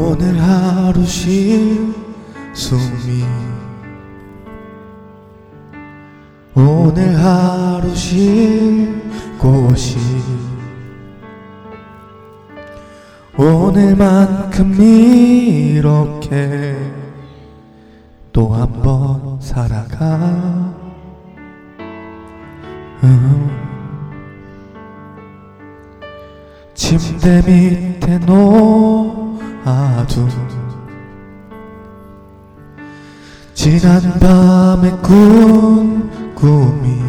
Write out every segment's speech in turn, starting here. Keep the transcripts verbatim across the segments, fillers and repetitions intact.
오늘 하루 쉴 숨이 오늘 하루 쉴 곳이 오늘만큼 이렇게 또 한 번 살아가 음. 침대 밑에 놓아둔 지난 밤에 꾼 꿈이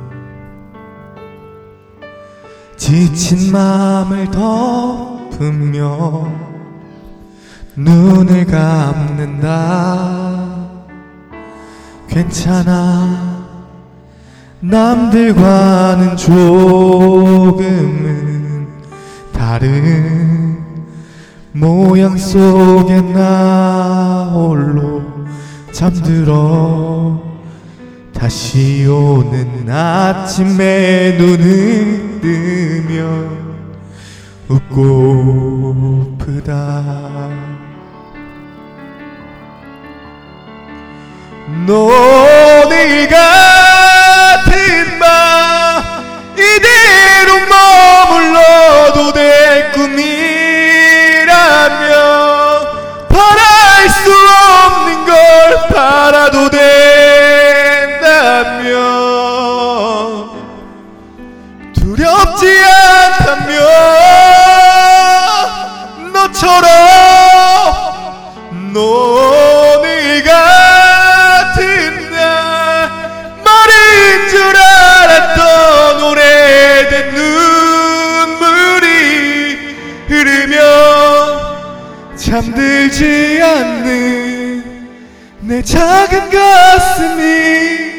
지친 맘을 덮으며 눈을 감는다. 괜찮아, 남들과는 조금은 다른 모양 속에 나 홀로 잠들어 다시 오는 아침에 눈을 뜨면 웃고프다. 오늘 같은 밤 이대로 머물러도 될 꿈이라면 바랄 수 없는 걸 바라도 된다면 두렵지 않다면 너처럼 오늘 같은 날 마른 줄 알았던 오래된 눈물이 흐르며 잠들지 않는 내 작은 가슴이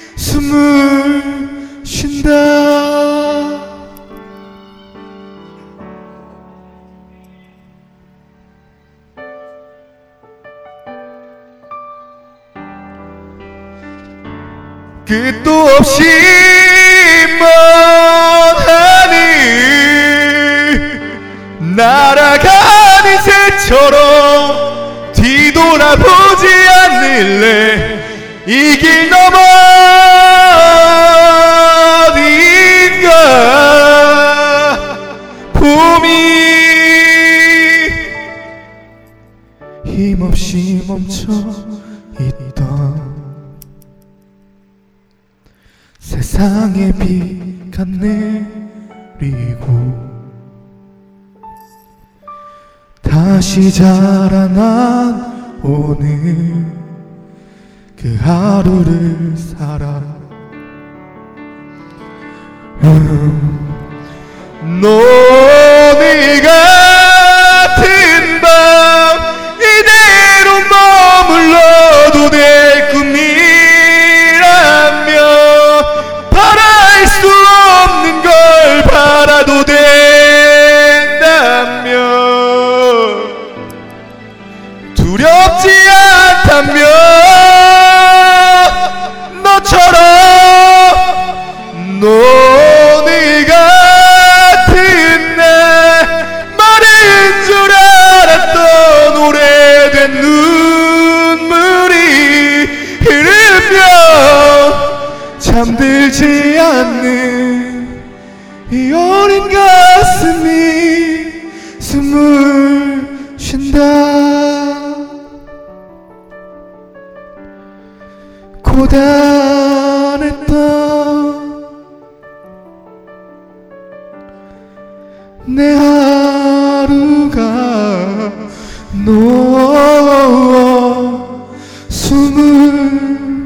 숨을 쉰다. 끝도 없이 먼 하늘 날아가는 새처럼 뒤돌아보지 않을래. 이 길 넘어 어딘가 봄이 힘없이 멈춰 있던 세상에 비가 내리고 다시 자라난 오늘 그 하루를 살아. 음, 오늘 같은 밤 이대로 머물러도 될 꿈이라면 바랄 수 없는 걸 바라도 된다면 두렵지 않다면 너처럼 오늘 같은 날 마른 줄 알았던 오래된 눈물이 흐르며 잠들지 않는 이 어린 가슴이 숨을 쉰다. 고단했던 내 하루가 놓아 숨을